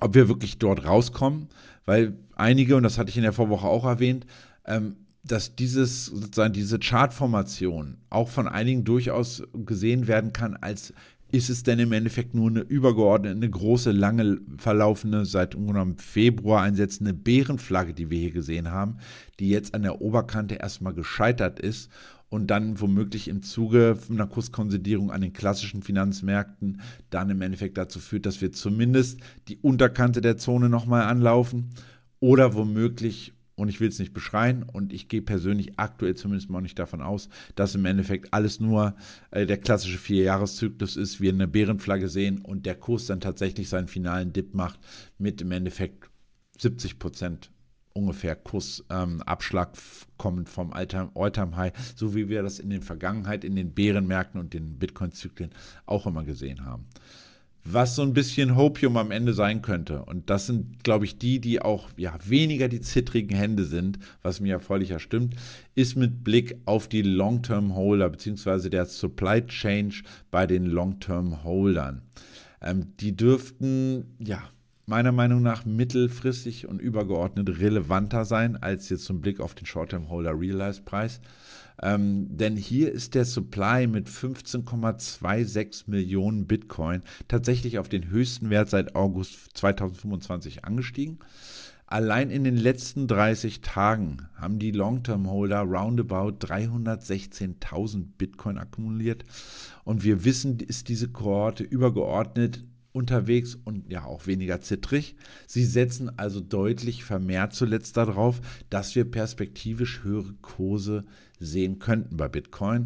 ob wir wirklich dort rauskommen, weil einige, und das hatte ich in der Vorwoche auch erwähnt, ähm, dass dieses, sozusagen diese Chartformation auch von einigen durchaus gesehen werden kann, als ist es denn im Endeffekt nur eine übergeordnete, eine große, lange verlaufende, seit im Februar einsetzende Bärenflagge, die wir hier gesehen haben, die jetzt an der Oberkante erstmal gescheitert ist und dann womöglich im Zuge einer Kurskonsolidierung an den klassischen Finanzmärkten dann im Endeffekt dazu führt, dass wir zumindest die Unterkante der Zone nochmal anlaufen oder womöglich, und ich will es nicht beschreien, und ich gehe persönlich aktuell zumindest mal nicht davon aus, dass im Endeffekt alles nur äh, der klassische Vierjahreszyklus ist, wir eine Bärenflagge sehen und der Kurs dann tatsächlich seinen finalen Dip macht mit im Endeffekt siebzig Prozent ungefähr Kursabschlag ähm, kommend vom All-Time-High, so wie wir das in der Vergangenheit in den Bärenmärkten und den Bitcoin-Zyklen auch immer gesehen haben. Was so ein bisschen Hopium am Ende sein könnte. Und das sind, glaube ich, die, die auch ja, weniger die zittrigen Hände sind, was mir ja völlig erstimmt, ist mit Blick auf die Long-Term-Holder beziehungsweise der Supply Change bei den Long-Term-Holdern. Ähm, die dürften, ja, meiner Meinung nach mittelfristig und übergeordnet relevanter sein als jetzt zum Blick auf den Short-Term-Holder Realized-Preis. Ähm, denn hier ist der Supply mit fünfzehn Komma sechsundzwanzig Millionen Bitcoin tatsächlich auf den höchsten Wert seit August zweitausendfünfundzwanzig angestiegen. Allein in den letzten dreißig Tagen haben die Long-Term-Holder roundabout dreihundertsechzehntausend Bitcoin akkumuliert. Und wir wissen, ist diese Kohorte übergeordnet unterwegs und ja auch weniger zittrig. Sie setzen also deutlich vermehrt zuletzt darauf, dass wir perspektivisch höhere Kurse sehen könnten bei Bitcoin.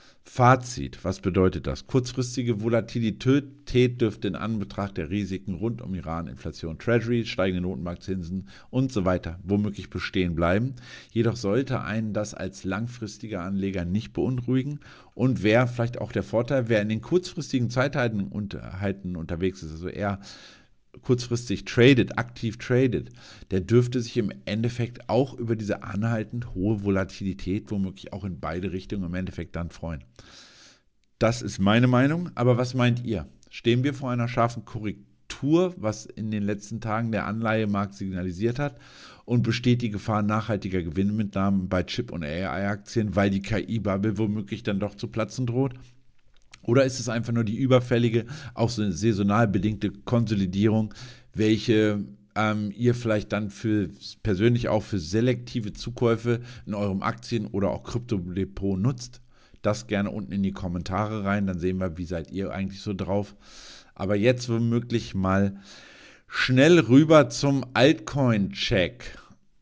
Fazit, was bedeutet das? Kurzfristige Volatilität dürfte in Anbetracht der Risiken rund um Iran, Inflation, Treasury, steigende Notenbankzinsen und so weiter womöglich bestehen bleiben. Jedoch sollte einen das als langfristiger Anleger nicht beunruhigen und wer vielleicht auch der Vorteil, wer in den kurzfristigen Zeithalten unterwegs ist, also eher kurzfristig tradet, aktiv tradet, der dürfte sich im Endeffekt auch über diese anhaltend hohe Volatilität womöglich auch in beide Richtungen im Endeffekt dann freuen. Das ist meine Meinung, aber was meint ihr? Stehen wir vor einer scharfen Korrektur, was in den letzten Tagen der Anleihemarkt signalisiert hat, und besteht die Gefahr nachhaltiger Gewinnmitnahmen bei Chip- und A I-Aktien, weil die K I-Bubble womöglich dann doch zu platzen droht? Oder ist es einfach nur die überfällige, auch so eine saisonal bedingte Konsolidierung, welche ähm, ihr vielleicht dann für persönlich auch für selektive Zukäufe in eurem Aktien- oder auch Kryptodepot nutzt? Das gerne unten in die Kommentare rein, dann sehen wir, wie seid ihr eigentlich so drauf. Aber jetzt womöglich mal schnell rüber zum Altcoin-Check.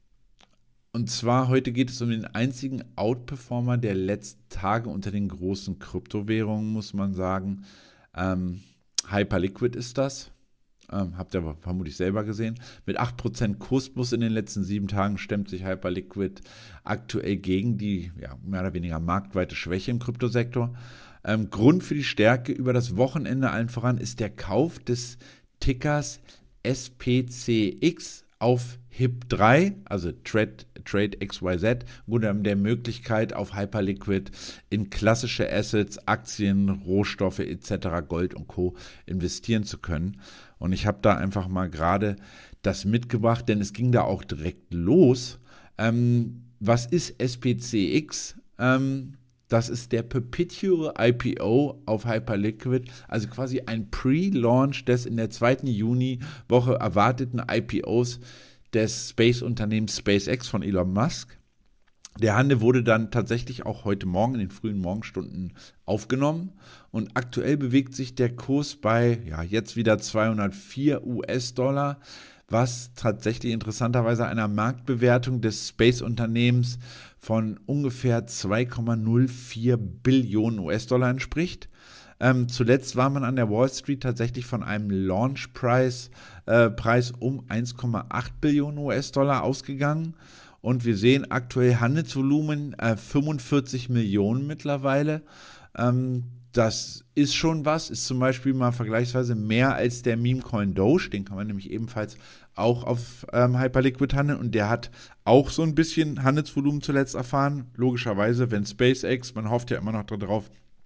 Und zwar heute geht es um den einzigen Outperformer der letzten Tage unter den großen Kryptowährungen, muss man sagen. Ähm, Hyperliquid ist das. Ähm, habt ihr aber vermutlich selber gesehen. Mit acht Prozent Kursplus in den letzten sieben Tagen stemmt sich Hyperliquid aktuell gegen die ja, mehr oder weniger marktweite Schwäche im Kryptosektor. Ähm, Grund für die Stärke über das Wochenende allen voran ist der Kauf des Tickers S P C X auf H I P drei, also Trade, Trade X Y Z, unter der Möglichkeit auf Hyperliquid in klassische Assets, Aktien, Rohstoffe et cetera, Gold und Co. investieren zu können. Und ich habe da einfach mal gerade das mitgebracht, denn es ging da auch direkt los. Ähm, was ist S P C X? Ähm, Das ist der Perpetual I P O auf Hyperliquid, also quasi ein Pre-Launch des in der zweiten Juniwoche erwarteten I P Os des Space-Unternehmens SpaceX von Elon Musk. Der Handel wurde dann tatsächlich auch heute Morgen in den frühen Morgenstunden aufgenommen und aktuell bewegt sich der Kurs bei ja, jetzt wieder zweihundertvier US-Dollar, was tatsächlich interessanterweise einer Marktbewertung des Space-Unternehmens von ungefähr zwei Komma null vier Billionen US-Dollar entspricht. Ähm, zuletzt war man an der Wall Street tatsächlich von einem Launch-Preis äh, Preis um eins Komma acht Billionen US-Dollar ausgegangen. Und wir sehen aktuell Handelsvolumen äh, fünfundvierzig Millionen mittlerweile. Ähm, das ist schon was, ist zum Beispiel mal vergleichsweise mehr als der Meme-Coin Doge, den kann man nämlich ebenfalls auch auf ähm, Hyperliquid handeln und der hat auch so ein bisschen Handelsvolumen zuletzt erfahren. Logischerweise, wenn SpaceX, man hofft ja immer noch darauf,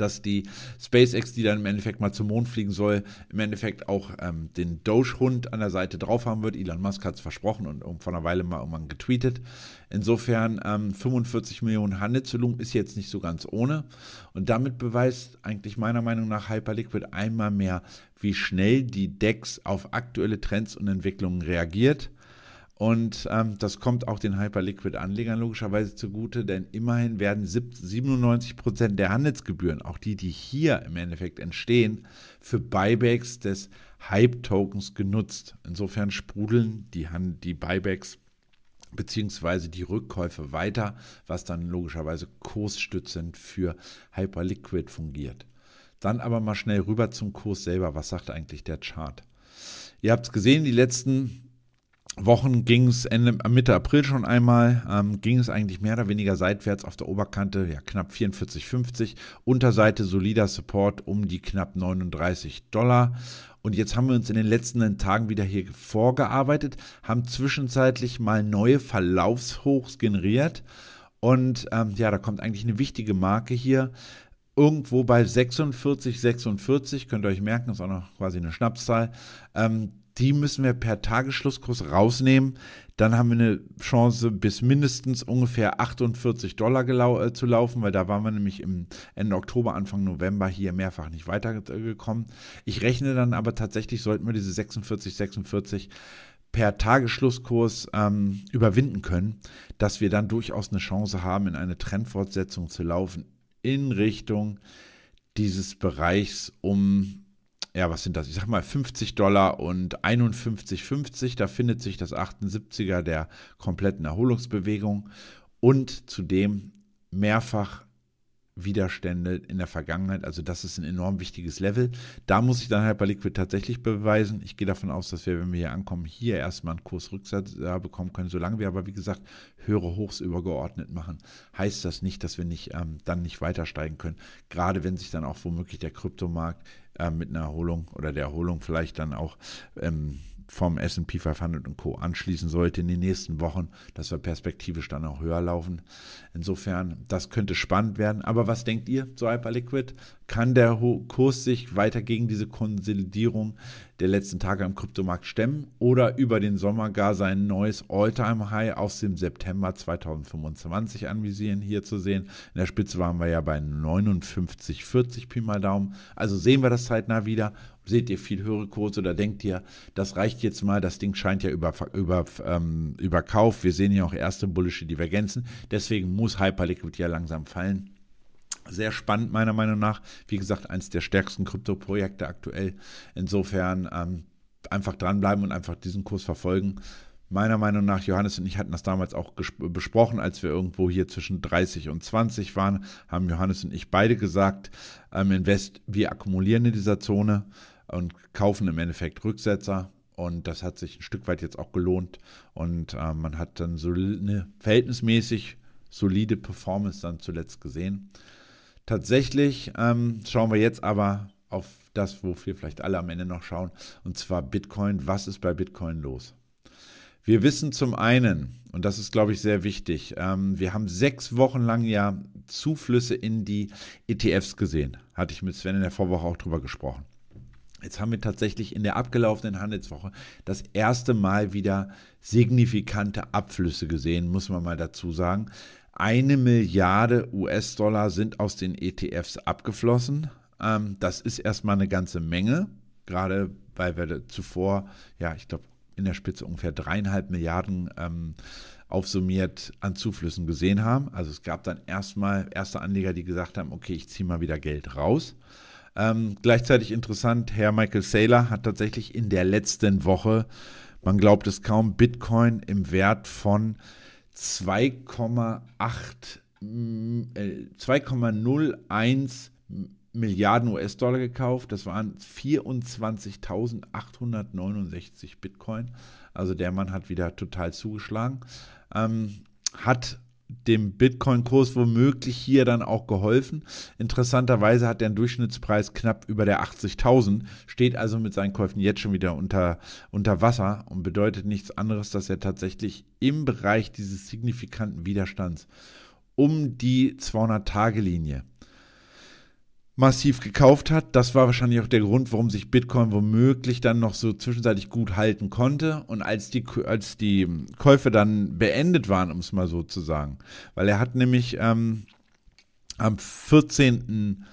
dass die SpaceX, die dann im Endeffekt mal zum Mond fliegen soll, im Endeffekt auch ähm, den Doge-Hund an der Seite drauf haben wird. Elon Musk hat es versprochen und vor einer Weile mal irgendwann getweetet. Insofern ähm, fünfundvierzig Millionen Handelsvolumen ist jetzt nicht so ganz ohne. Und damit beweist eigentlich meiner Meinung nach Hyperliquid einmal mehr, wie schnell die D E X auf aktuelle Trends und Entwicklungen reagiert. Und ähm, das kommt auch den Hyperliquid-Anlegern logischerweise zugute, denn immerhin werden siebenundneunzig Prozent der Handelsgebühren, auch die, die hier im Endeffekt entstehen, für Buybacks des Hype-Tokens genutzt. Insofern sprudeln die, Hand- die Buybacks bzw. die Rückkäufe weiter, was dann logischerweise kursstützend für Hyperliquid fungiert. Dann aber mal schnell rüber zum Kurs selber. Was sagt eigentlich der Chart? Ihr habt es gesehen, die letzten Wochen ging es Ende, Mitte April schon einmal, ähm, ging es eigentlich mehr oder weniger seitwärts auf der Oberkante, ja knapp vierundvierzig fünfzig, Unterseite solider Support um die knapp neununddreißig Dollar. Und jetzt haben wir uns in den letzten Tagen wieder hier vorgearbeitet, haben zwischenzeitlich mal neue Verlaufshochs generiert und ähm, ja, da kommt eigentlich eine wichtige Marke hier. Irgendwo bei sechsundvierzig, sechsundvierzig, könnt ihr euch merken, ist auch noch quasi eine Schnapszahl, ähm, die müssen wir per Tagesschlusskurs rausnehmen. Dann haben wir eine Chance, bis mindestens ungefähr achtundvierzig Dollar gelau- äh, zu laufen, weil da waren wir nämlich im Ende Oktober, Anfang November hier mehrfach nicht weitergekommen. Ich rechne dann aber tatsächlich, sollten wir diese sechsundvierzig, sechsundvierzig per Tagesschlusskurs ähm, überwinden können, dass wir dann durchaus eine Chance haben, in eine Trendfortsetzung zu laufen in Richtung dieses Bereichs um, ja, was sind das? Ich sag mal fünfzig Dollar und einundfünfzig fünfzig. Da findet sich das achtundsiebziger der kompletten Erholungsbewegung und zudem mehrfach Widerstände in der Vergangenheit. Also das ist ein enorm wichtiges Level. Da muss ich dann Hyperliquid tatsächlich beweisen. Ich gehe davon aus, dass wir, wenn wir hier ankommen, hier erstmal einen Kursrücksatz äh, bekommen können. Solange wir aber, wie gesagt, höhere Hochs übergeordnet machen, heißt das nicht, dass wir nicht ähm, dann nicht weiter steigen können. Gerade wenn sich dann auch womöglich der Kryptomarkt äh, mit einer Erholung oder der Erholung vielleicht dann auch ähm, vom S und P fünfhundert und Co. anschließen sollte in den nächsten Wochen, dass wir perspektivisch dann auch höher laufen. Insofern, das könnte spannend werden. Aber was denkt ihr zu Hyperliquid? Kann der Kurs sich weiter gegen diese Konsolidierung der letzten Tage am Kryptomarkt stemmen oder über den Sommer gar sein neues All-Time-High aus dem September zweitausendfünfundzwanzig anvisieren? Hier zu sehen, in der Spitze waren wir ja bei neunundfünfzig vierzig Pi mal Daumen. Also sehen wir das zeitnah wieder. Seht ihr viel höhere Kurse oder denkt ihr, das reicht jetzt mal, das Ding scheint ja über, über, ähm, überkauft. Wir sehen ja auch erste bullische Divergenzen. Deswegen muss Hyperliquid ja langsam fallen. Sehr spannend meiner Meinung nach. Wie gesagt, eines der stärksten Krypto-Projekte aktuell. Insofern ähm, einfach dranbleiben und einfach diesen Kurs verfolgen. Meiner Meinung nach, Johannes und ich hatten das damals auch gesp- besprochen, als wir irgendwo hier zwischen dreißig und zwanzig waren, haben Johannes und ich beide gesagt, ähm, Invest, wir akkumulieren in dieser Zone und kaufen im Endeffekt Rücksetzer. Und das hat sich ein Stück weit jetzt auch gelohnt. Und äh, man hat dann so eine verhältnismäßig solide Performance dann zuletzt gesehen. Tatsächlich ähm, schauen wir jetzt aber auf das, wofür vielleicht alle am Ende noch schauen, und zwar Bitcoin. Was ist bei Bitcoin los? Wir wissen zum einen, und das ist, glaube ich, sehr wichtig, ähm, wir haben sechs Wochen lang ja Zuflüsse in die E T Fs gesehen. Hatte ich mit Sven in der Vorwoche auch drüber gesprochen. Jetzt haben wir tatsächlich in der abgelaufenen Handelswoche das erste Mal wieder signifikante Abflüsse gesehen, muss man mal dazu sagen. Eine Milliarde U S-Dollar sind aus den E T Fs abgeflossen. Ähm, das ist erstmal eine ganze Menge, gerade weil wir zuvor, ja, ich glaube, in der Spitze ungefähr dreieinhalb Milliarden ähm, aufsummiert an Zuflüssen gesehen haben. Also es gab dann erstmal erste Anleger, die gesagt haben, okay, ich ziehe mal wieder Geld raus. Ähm, gleichzeitig interessant, Herr Michael Saylor hat tatsächlich in der letzten Woche, man glaubt es kaum, Bitcoin im Wert von zwei Komma null eins Milliarden U S-Dollar gekauft. Das waren vierundzwanzigtausendachthundertneunundsechzig Bitcoin. Also der Mann hat wieder total zugeschlagen. Ähm, hat dem Bitcoin-Kurs womöglich hier dann auch geholfen. Interessanterweise hat der einen Durchschnittspreis knapp über der achtzigtausend, steht also mit seinen Käufen jetzt schon wieder unter, unter Wasser und bedeutet nichts anderes, dass er tatsächlich im Bereich dieses signifikanten Widerstands um die zweihundert-Tage-Linie massiv gekauft hat. Das war wahrscheinlich auch der Grund, warum sich Bitcoin womöglich dann noch so zwischenzeitlich gut halten konnte. Und als die, als die Käufe dann beendet waren, um es mal so zu sagen, weil er hat nämlich ähm, am vierzehnten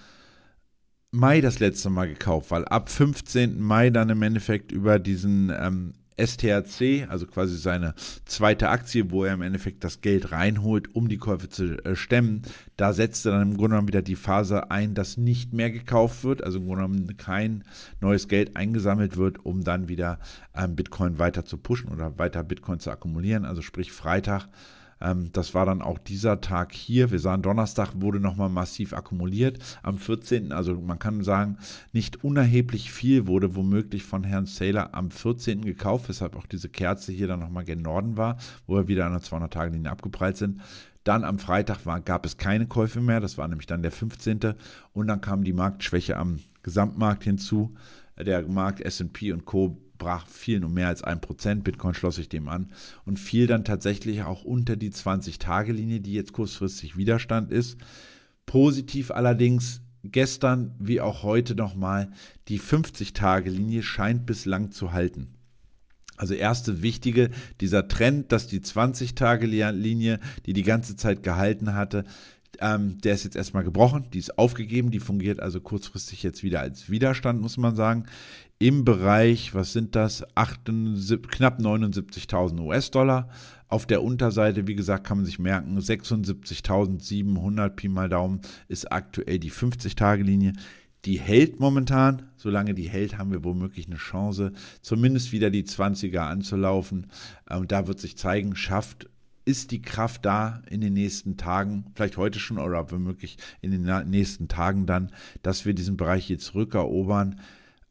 Mai das letzte Mal gekauft, weil ab fünfzehnten Mai dann im Endeffekt über diesen ähm, S T R C, also quasi seine zweite Aktie, wo er im Endeffekt das Geld reinholt, um die Käufe zu äh, stemmen, da setzte dann im Grunde genommen wieder die Phase ein, dass nicht mehr gekauft wird, also im Grunde genommen kein neues Geld eingesammelt wird, um dann wieder ähm, Bitcoin weiter zu pushen oder weiter Bitcoin zu akkumulieren, also sprich Freitag. Ähm, das war dann auch dieser Tag hier. Wir sahen, Donnerstag wurde nochmal massiv akkumuliert. Am vierzehnten, also man kann sagen, nicht unerheblich viel wurde womöglich von Herrn Saylor am vierzehnten gekauft, weshalb auch diese Kerze hier dann nochmal gen Norden war, wo wir wieder an der zweihundert-Tage-Linie abgeprallt sind. Dann am Freitag war, gab es keine Käufe mehr, das war nämlich dann der fünfzehnte Und dann kam die Marktschwäche am Gesamtmarkt hinzu. Der Markt S und P und Co. brach viel um mehr als ein Prozent, Bitcoin schloss sich dem an und fiel dann tatsächlich auch unter die zwanzig-Tage-Linie, die jetzt kurzfristig Widerstand ist. Positiv allerdings gestern wie auch heute nochmal, die fünfzig-Tage-Linie scheint bislang zu halten. Also erste wichtige, dieser Trend, dass die zwanzig-Tage-Linie, die die ganze Zeit gehalten hatte, ähm, der ist jetzt erstmal gebrochen, die ist aufgegeben, die fungiert also kurzfristig jetzt wieder als Widerstand, muss man sagen. Im Bereich, was sind das, achtundsiebzig, knapp neunundsiebzigtausend US-Dollar. Auf der Unterseite, wie gesagt, kann man sich merken, sechsundsiebzigtausendsiebenhundert Pi mal Daumen ist aktuell die fünfzig-Tage-Linie. Die hält momentan, solange die hält, haben wir womöglich eine Chance, zumindest wieder die zwanziger anzulaufen. Und da wird sich zeigen, schafft, ist die Kraft da in den nächsten Tagen, vielleicht heute schon oder womöglich in den nächsten Tagen dann, dass wir diesen Bereich hier zurückerobern.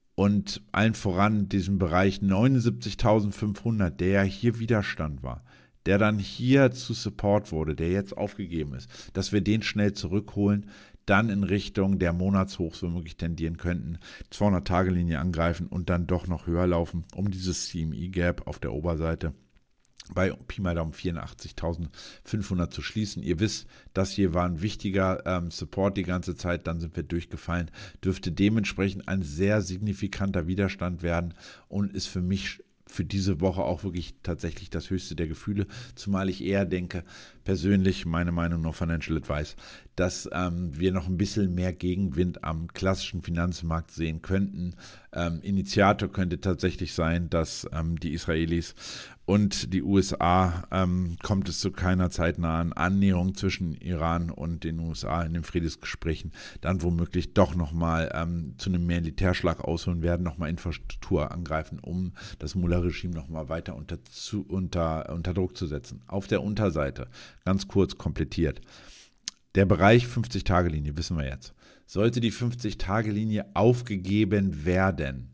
Und allen voran diesen Bereich neunundsiebzigtausendfünfhundert, der ja hier Widerstand war, der dann hier zu Support wurde, der jetzt aufgegeben ist, dass wir den schnell zurückholen, dann in Richtung der Monatshochs womöglich tendieren könnten, zweihundert-Tage-Linie angreifen und dann doch noch höher laufen, um dieses C M E-Gap auf der Oberseite bei Pi mal Daumen vierundachtzigtausendfünfhundert zu schließen. Ihr wisst, das hier war ein wichtiger ähm, Support die ganze Zeit, dann sind wir durchgefallen, dürfte dementsprechend ein sehr signifikanter Widerstand werden und ist für mich für diese Woche auch wirklich tatsächlich das höchste der Gefühle, zumal ich eher denke, persönlich, meine Meinung nur Financial Advice, dass ähm, wir noch ein bisschen mehr Gegenwind am klassischen Finanzmarkt sehen könnten. Ähm, Initiator könnte tatsächlich sein, dass ähm, die Israelis und die U S A ähm, kommt es zu keiner zeitnahen Annäherung zwischen Iran und den U S A in den Friedensgesprächen, dann womöglich doch nochmal ähm, zu einem Militärschlag ausholen werden, nochmal Infrastruktur angreifen, um das Mullah-Regime nochmal weiter unter, zu, unter, unter Druck zu setzen. Auf der Unterseite, ganz kurz komplettiert, der Bereich fünfzig-Tage-Linie, wissen wir jetzt, sollte die fünfzig-Tage-Linie aufgegeben werden,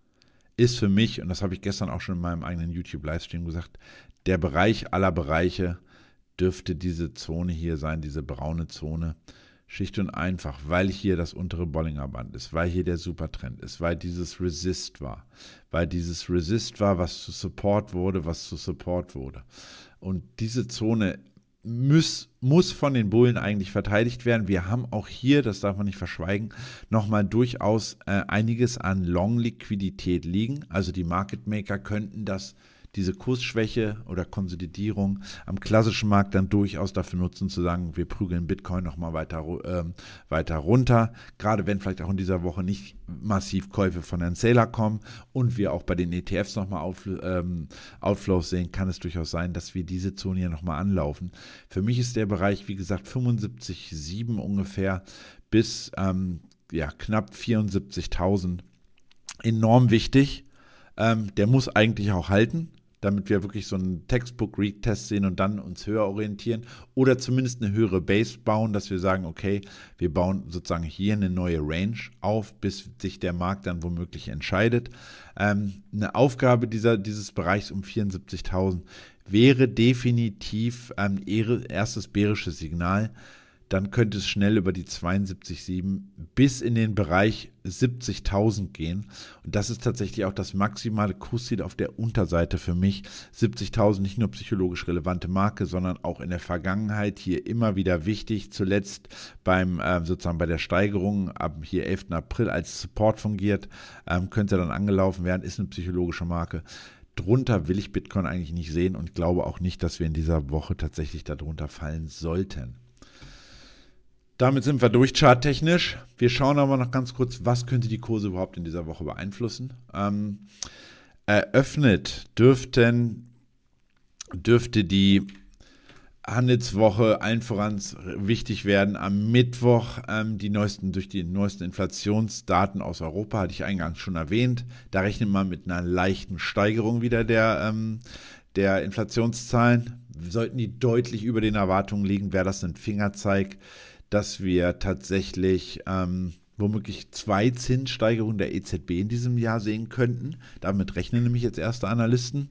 ist für mich, und das habe ich gestern auch schon in meinem eigenen YouTube-Livestream gesagt, der Bereich aller Bereiche dürfte diese Zone hier sein, diese braune Zone, schlicht und einfach, weil hier das untere Bollinger Band ist, weil hier der Supertrend ist, weil dieses Resist war, weil dieses Resist war, was zu Support wurde, was zu Support wurde. Und diese Zone Muss, muss von den Bullen eigentlich verteidigt werden. Wir haben auch hier, das darf man nicht verschweigen, nochmal durchaus äh, einiges an Long-Liquidität liegen. Also die Market Maker könnten das, diese Kursschwäche oder Konsolidierung am klassischen Markt dann durchaus dafür nutzen, zu sagen, wir prügeln Bitcoin nochmal weiter, ähm, weiter runter. Gerade wenn vielleicht auch in dieser Woche nicht massiv Käufe von Herrn Saylor kommen und wir auch bei den E T Fs nochmal auf, ähm, Outflows sehen, kann es durchaus sein, dass wir diese Zone hier nochmal anlaufen. Für mich ist der Bereich, wie gesagt, fünfundsiebzig Komma sieben ungefähr bis ähm, ja, knapp vierundsiebzigtausend enorm wichtig. Ähm, der muss eigentlich auch halten, damit wir wirklich so einen Textbook-Retest sehen und dann uns höher orientieren oder zumindest eine höhere Base bauen, dass wir sagen, okay, wir bauen sozusagen hier eine neue Range auf, bis sich der Markt dann womöglich entscheidet. Ähm, eine Aufgabe dieser, dieses Bereichs um vierundsiebzigtausend wäre definitiv ein erstes bärisches Signal. dann könnte es schnell über die zweiundsiebzig Komma sieben bis in den Bereich siebzigtausend gehen. Und das ist tatsächlich auch das maximale Kursziel auf der Unterseite für mich. siebzigtausend, nicht nur psychologisch relevante Marke, sondern auch in der Vergangenheit hier immer wieder wichtig. Zuletzt beim äh, sozusagen bei der Steigerung ab hier elften April als Support fungiert, ähm, könnte dann angelaufen werden, ist eine psychologische Marke. Drunter will ich Bitcoin eigentlich nicht sehen und glaube auch nicht, dass wir in dieser Woche tatsächlich darunter fallen sollten. Damit sind wir durch charttechnisch. Wir schauen aber noch ganz kurz, was könnte die Kurse überhaupt in dieser Woche beeinflussen. Ähm, eröffnet dürften, dürfte die Handelswoche allen voran wichtig werden. Am Mittwoch ähm, die neuesten, durch die neuesten Inflationsdaten aus Europa, hatte ich eingangs schon erwähnt. Da rechnet man mit einer leichten Steigerung wieder der, ähm, der Inflationszahlen. Sollten die deutlich über den Erwartungen liegen, wäre das ein Fingerzeig, dass wir tatsächlich ähm, womöglich zwei Zinssteigerungen der E Z B in diesem Jahr sehen könnten. Damit rechnen nämlich jetzt erste Analysten.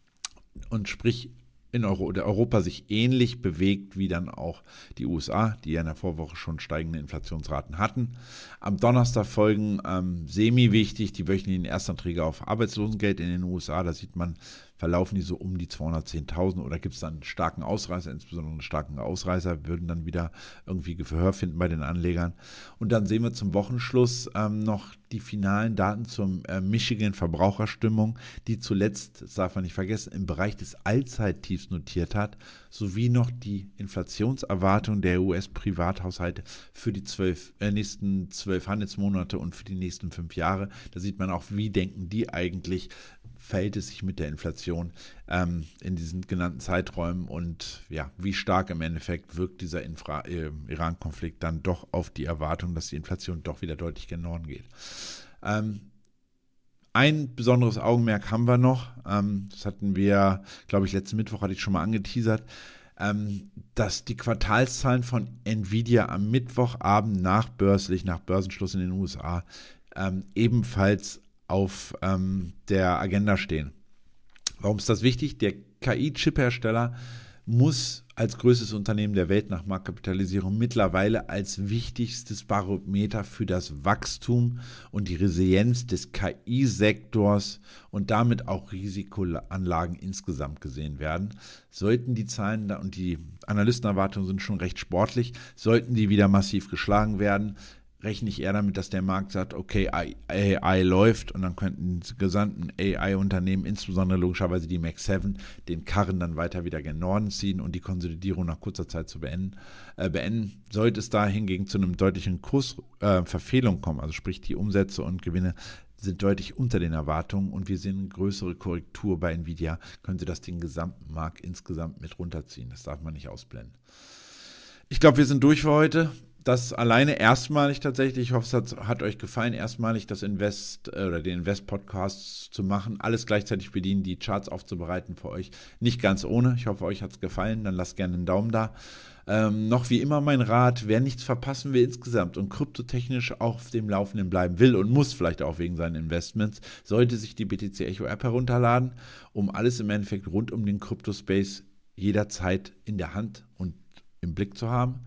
Und sprich, in Euro, der Europa sich ähnlich bewegt wie dann auch die U S A, die ja in der Vorwoche schon steigende Inflationsraten hatten. Am Donnerstag folgen ähm, semi-wichtig die wöchentlichen Erstanträge auf Arbeitslosengeld in den U S A. Da sieht man, verlaufen die so um die zweihundertzehntausend oder gibt es dann einen starken Ausreißer, insbesondere einen starken Ausreißer, würden dann wieder irgendwie Gehör finden bei den Anlegern. Und dann sehen wir zum Wochenschluss ähm, noch die finalen Daten zur äh, Michigan-Verbraucherstimmung, die zuletzt, das darf man nicht vergessen, im Bereich des Allzeittiefs notiert hat, sowie noch die Inflationserwartung der U S-Privathaushalte für die zwölf, äh, nächsten zwölf Handelsmonate und für die nächsten fünf Jahre. Da sieht man auch, wie denken die eigentlich, verhält es sich mit der Inflation ähm, in diesen genannten Zeiträumen und ja, wie stark im Endeffekt wirkt dieser Infra- äh, Iran-Konflikt dann doch auf die Erwartung, dass die Inflation doch wieder deutlich gen Norden geht. Ähm, ein besonderes Augenmerk haben wir noch, ähm, das hatten wir, glaube ich, letzten Mittwoch hatte ich schon mal angeteasert, ähm, dass die Quartalszahlen von Nvidia am Mittwochabend nachbörslich, nach Börsenschluss in den U S A, ähm, ebenfalls auf ähm, der Agenda stehen. Warum ist das wichtig? Der K I-Chip-Hersteller muss als größtes Unternehmen der Welt nach Marktkapitalisierung mittlerweile als wichtigstes Barometer für das Wachstum und die Resilienz des K I-Sektors und damit auch Risikoanlagen insgesamt gesehen werden. Sollten die Zahlen da, und die Analystenerwartungen sind schon recht sportlich, sollten die wieder massiv geschlagen werden, rechne ich eher damit, dass der Markt sagt, okay, A I läuft und dann könnten die gesamten A I-Unternehmen, insbesondere logischerweise die Mac sieben, den Karren dann weiter wieder gen Norden ziehen und die Konsolidierung nach kurzer Zeit zu beenden. Äh, beenden. Sollte es da hingegen zu einem deutlichen Kursverfehlung äh, kommen, also sprich die Umsätze und Gewinne sind deutlich unter den Erwartungen und wir sehen eine größere Korrektur bei Nvidia, könnte das den gesamten Markt insgesamt mit runterziehen. Das darf man nicht ausblenden. Ich glaube, wir sind durch für heute. Das alleine erstmalig tatsächlich, ich hoffe, es hat, hat euch gefallen, erstmalig das Invest äh, oder den Invest-Podcast zu machen, alles gleichzeitig bedienen, die Charts aufzubereiten für euch. Nicht ganz ohne, ich hoffe, euch hat es gefallen, dann lasst gerne einen Daumen da. Ähm, noch wie immer mein Rat, wer nichts verpassen will insgesamt und kryptotechnisch auch auf dem Laufenden bleiben will und muss vielleicht auch wegen seinen Investments, sollte sich die B T C Echo App herunterladen, um alles im Endeffekt rund um den Kryptospace jederzeit in der Hand und im Blick zu haben.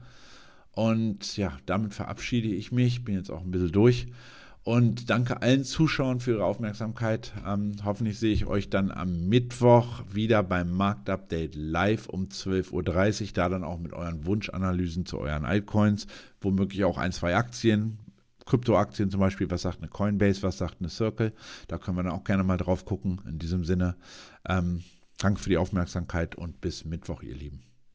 Und ja, damit verabschiede ich mich, bin jetzt auch ein bisschen durch und danke allen Zuschauern für ihre Aufmerksamkeit. Ähm, hoffentlich sehe ich euch dann am Mittwoch wieder beim Marktupdate live um zwölf Uhr dreißig, da dann auch mit euren Wunschanalysen zu euren Altcoins, womöglich auch ein, zwei Aktien, Kryptoaktien zum Beispiel, was sagt eine Coinbase, was sagt eine Circle, da können wir dann auch gerne mal drauf gucken. In diesem Sinne, ähm, danke für die Aufmerksamkeit und bis Mittwoch, ihr Lieben.